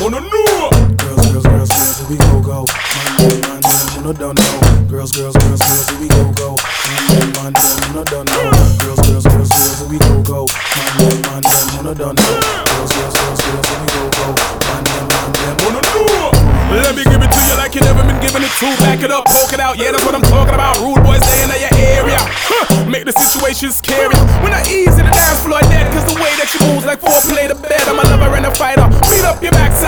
wanna know. Girls, here we go. Man, wanna don't know. Girls, here we go. Man, wanna don't know. Girls, here we go. Man, wanna don't know. Girls, here we go. Man, wanna know. Let me give it to you like you never been giving it to. Back it up, poke it out, yeah, that's what I'm talking about. Rude boys staying in your area. Make the situation scary. When I ease in the dance floor like that, cause the way that you move like 4